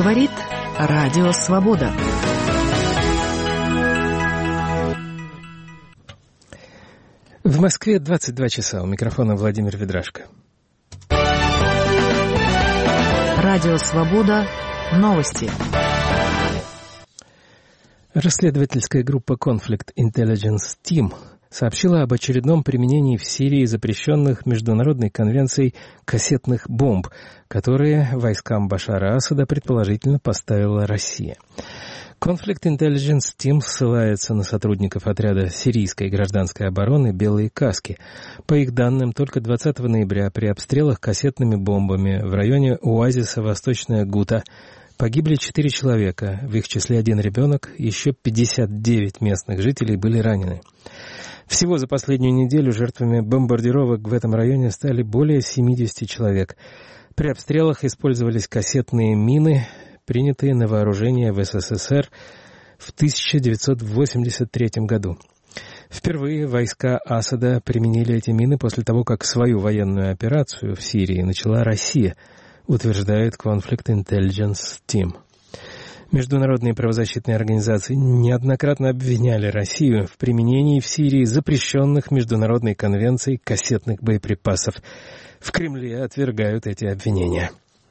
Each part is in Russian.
Говорит Радио Свобода. В Москве 22 часа. У микрофона Владимир Ведрашко. Радио Свобода. Новости. Расследовательская группа Conflict Intelligence Team сообщила об очередном применении в Сирии запрещенных Международной конвенцией кассетных бомб, которые войскам Башара Асада предположительно поставила Россия. Conflict Intelligence Team ссылается на сотрудников отряда сирийской гражданской обороны «Белые каски». По их данным, только 20 ноября при обстрелах кассетными бомбами в районе оазиса Восточная Гута погибли 4 человека, в их числе 1 ребенок, еще 59 местных жителей были ранены. Всего за последнюю неделю жертвами бомбардировок в этом районе стали более 70 человек. При обстрелах использовались кассетные мины, принятые на вооружение в СССР в 1983 году. Впервые войска Асада применили эти мины после того, как свою военную операцию в Сирии начала Россия, утверждает Conflict Intelligence Team. Международные правозащитные организации неоднократно обвиняли Россию в применении в Сирии запрещенных Международной конвенцией кассетных боеприпасов. В Кремле отвергают эти обвинения.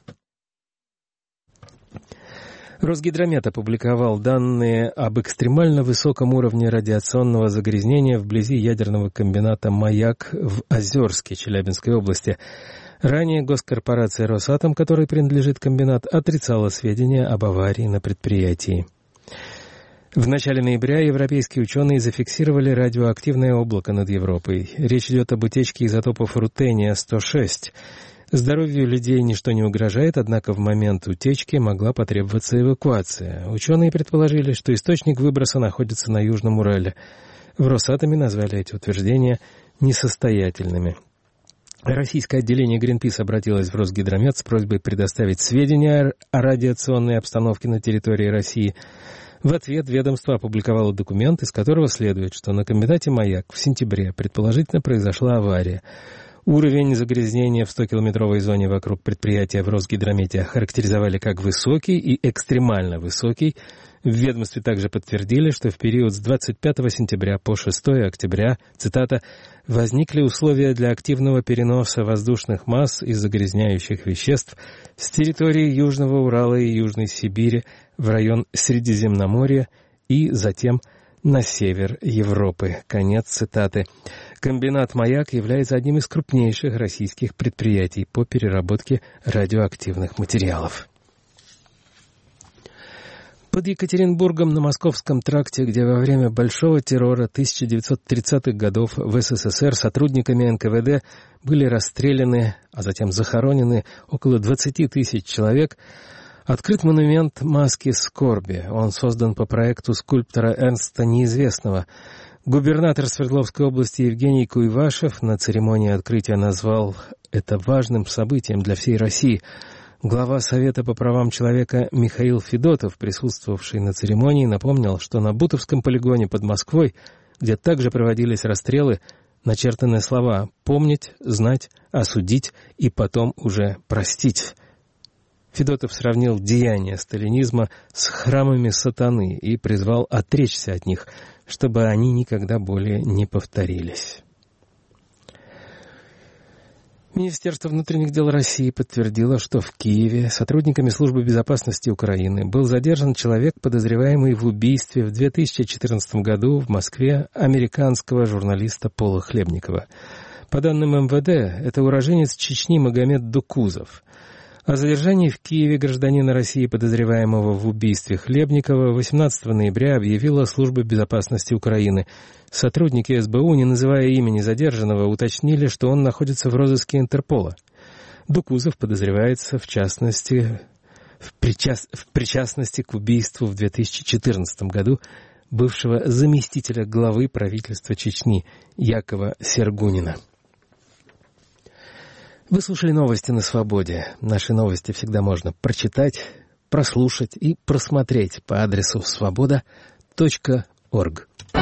Росгидромет опубликовал данные об экстремально высоком уровне радиационного загрязнения вблизи ядерного комбината «Маяк» в Озерске Челябинской области. Ранее госкорпорация «Росатом», которой принадлежит комбинат, отрицала сведения об аварии на предприятии. В начале ноября европейские ученые зафиксировали радиоактивное облако над Европой. Речь идет об утечке изотопов рутения-106. Здоровью людей ничто не угрожает, однако в момент утечки могла потребоваться эвакуация. Ученые предположили, что источник выброса находится на Южном Урале. В Росатоме назвали эти утверждения несостоятельными. Российское отделение Greenpeace обратилось в Росгидромет с просьбой предоставить сведения о радиационной обстановке на территории России. В ответ ведомство опубликовало документ, из которого следует, что на комбинате «Маяк» в сентябре предположительно произошла авария. Уровень загрязнения в 100-километровой зоне вокруг предприятия в Росгидромете охарактеризовали как высокий и экстремально высокий. В ведомстве также подтвердили, что в период с 25 сентября по 6 октября, цитата, «возникли условия для активного переноса воздушных масс и загрязняющих веществ с территории Южного Урала и Южной Сибири в район Средиземноморья и затем на север Европы». Конец цитаты. Комбинат «Маяк» является одним из крупнейших российских предприятий по переработке радиоактивных материалов. Под Екатеринбургом на Московском тракте, где во время Большого террора 1930-х годов в СССР сотрудниками НКВД были расстреляны, а затем захоронены около 20 тысяч человек, открыт монумент «Маски скорби». Он создан по проекту скульптора Эрнста Неизвестного. Губернатор Свердловской области Евгений Куйвашев на церемонии открытия назвал это важным событием для всей России. Глава Совета по правам человека Михаил Федотов, присутствовавший на церемонии, напомнил, что на Бутовском полигоне под Москвой, где также проводились расстрелы, начертаны слова «помнить», «знать», «осудить» и потом уже «простить». Федотов сравнил деяния сталинизма с храмами сатаны и призвал отречься от них, чтобы они никогда более не повторились. Министерство внутренних дел России подтвердило, что в Киеве сотрудниками Службы безопасности Украины был задержан человек, подозреваемый в убийстве в 2014 году в Москве американского журналиста Пола Хлебникова. По данным МВД, это уроженец Чечни Магомед Дукузов. О задержании в Киеве гражданина России, подозреваемого в убийстве Хлебникова, 18 ноября объявила Служба безопасности Украины. Сотрудники СБУ, не называя имени задержанного, уточнили, что он находится в розыске Интерпола. Дукузов подозревается, в причастности к убийству в 2014 году бывшего заместителя главы правительства Чечни Якова Сергунина. Вы слушали новости на Свободе. Наши новости всегда можно прочитать, прослушать и просмотреть по адресу svoboda.org.